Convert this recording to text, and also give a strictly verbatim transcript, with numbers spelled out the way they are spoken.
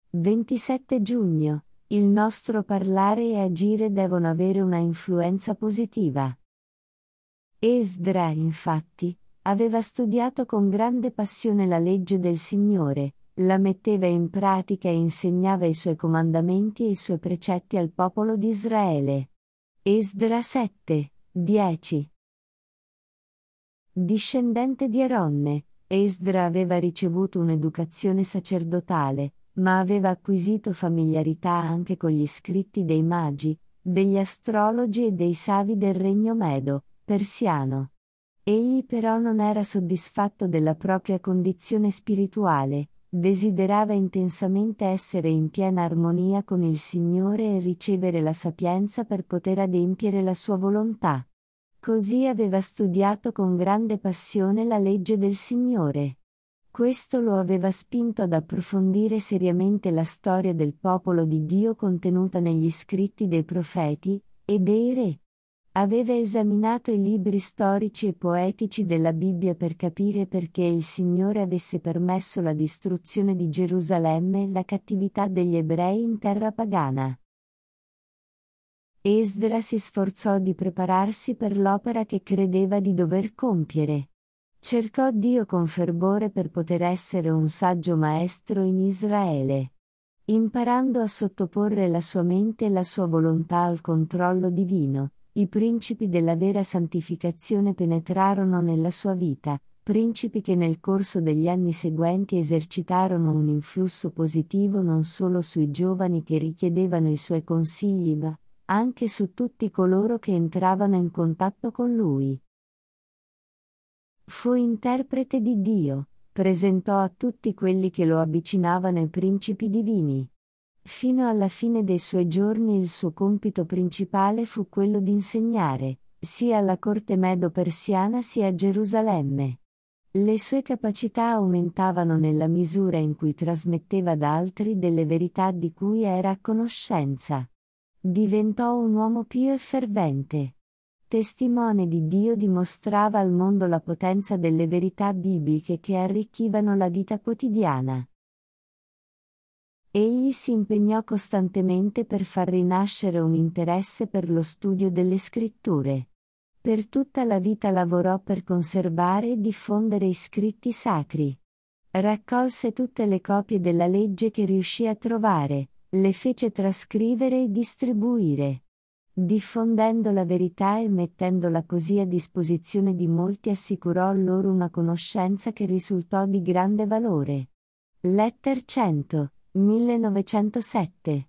ventisette giugno. Il nostro parlare e agire devono avere una influenza positiva. Esdra, infatti, aveva studiato con grande passione la legge del Signore, la metteva in pratica e insegnava i suoi comandamenti e i suoi precetti al popolo di Israele. Esdra sette, dieci. Discendente di Aronne, Esdra aveva ricevuto un'educazione sacerdotale, ma aveva acquisito familiarità anche con gli scritti dei magi, degli astrologi e dei savi del regno medo, persiano. Egli però non era soddisfatto della propria condizione spirituale, desiderava intensamente essere in piena armonia con il Signore e ricevere la sapienza per poter adempiere la sua volontà. Così aveva studiato con grande passione la legge del Signore. Questo lo aveva spinto ad approfondire seriamente la storia del popolo di Dio contenuta negli scritti dei profeti e dei re. Aveva esaminato i libri storici e poetici della Bibbia per capire perché il Signore avesse permesso la distruzione di Gerusalemme e la cattività degli ebrei in terra pagana. Esdra si sforzò di prepararsi per l'opera che credeva di dover compiere. Cercò Dio con fervore per poter essere un saggio maestro in Israele. Imparando a sottoporre la sua mente e la sua volontà al controllo divino, i principi della vera santificazione penetrarono nella sua vita, principi che nel corso degli anni seguenti esercitarono un influsso positivo non solo sui giovani che richiedevano i suoi consigli ma anche su tutti coloro che entravano in contatto con lui. Fu interprete di Dio, presentò a tutti quelli che lo avvicinavano ai principi divini. Fino alla fine dei suoi giorni il suo compito principale fu quello di insegnare, sia alla corte medo-persiana sia a Gerusalemme. Le sue capacità aumentavano nella misura in cui trasmetteva ad altri delle verità di cui era a conoscenza. Diventò un uomo pio e fervente. Testimone di Dio, dimostrava al mondo la potenza delle verità bibliche che arricchivano la vita quotidiana. Egli si impegnò costantemente per far rinascere un interesse per lo studio delle scritture. Per tutta la vita lavorò per conservare e diffondere i scritti sacri. Raccolse tutte le copie della legge che riuscì a trovare, le fece trascrivere e distribuire. Diffondendo la verità e mettendola così a disposizione di molti, assicurò loro una conoscenza che risultò di grande valore. Letter cento, millenovecentosette.